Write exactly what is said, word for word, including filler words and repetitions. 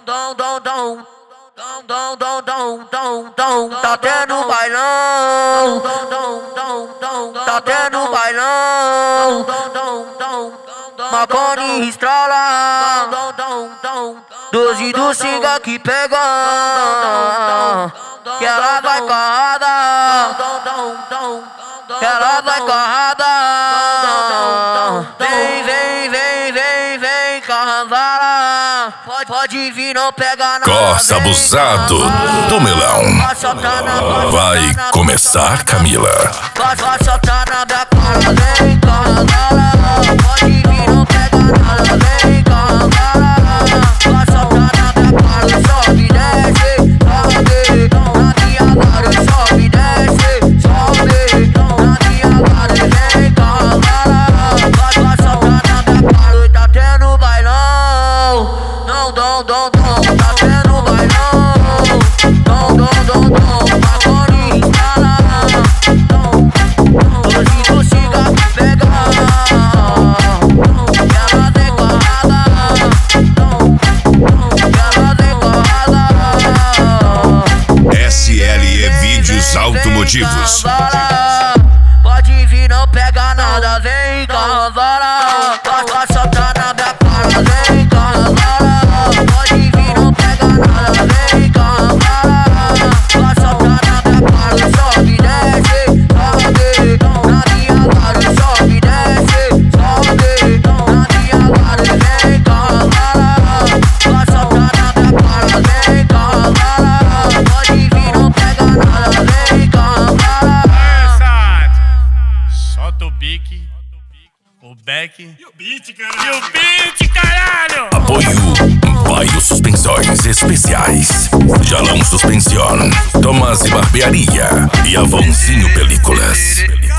dom, dom, dom. Dom, dom, dom, dom, dom, dom. Tá tendo bailão. Dom, dom, dom, dom. Tá tendo bailão. Dom, dom, dom. Macone estrala. Dom, dom, dom. Doze do Singa que pega. Que ela vai carrada. Que ela vai carrada. Vem, vem, vem, vem, vem, carnavala. Pode, pode vir, não pega nada. Corsa abusado do melão. Vai começar, Camila. Vai soltar na minha cara, vem, carnavala. Pode vir, não pega nada, vem, carnavala. Vai soltar na minha cara, sobe, desce, sobe. Na minha cara, sobe, desce, sobe. Na minha cara, vem, carnavala. Vai soltar na minha cara, tá tendo bailão. Não, dom, dom, dom, tá tendo bailão. Dom, dom, dom, dom, Macone instala. Doze do Singa que pega. Que ela decorada. Que ela decorada. S L E Vídeos Automotivos. Pode vir, não pega nada, vem, carnavala. Vai soltar na minha cara, vem, carnavala. Pode vir, não pega nada, vem, carnavala. Vai soltar na minha cara, sobe, desce, sobe. Na minha cara, sobe, desce, sobe. Na minha cara, vem, carnavala. Vai soltar na minha cara, vem, carnavala. Pode vir, não pega nada, vem, carnavala. Solta o bique, o back E o beat, caralho. e o beat, caralho! Apoio Baio Suspensões Especiais, Jalão Suspensión, Tomás e Barbearia e Avonzinho Películas.